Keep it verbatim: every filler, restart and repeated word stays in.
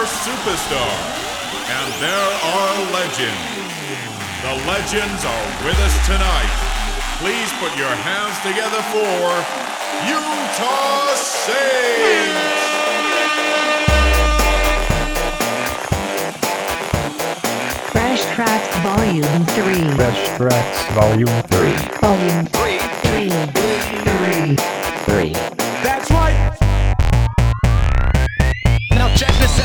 superstar, and there are legends. The legends are with us tonight. Please put your hands together for Utah Saints! Fresh Tracks Volume three. Fresh Tracks Volume three. Volume three. three. three. three.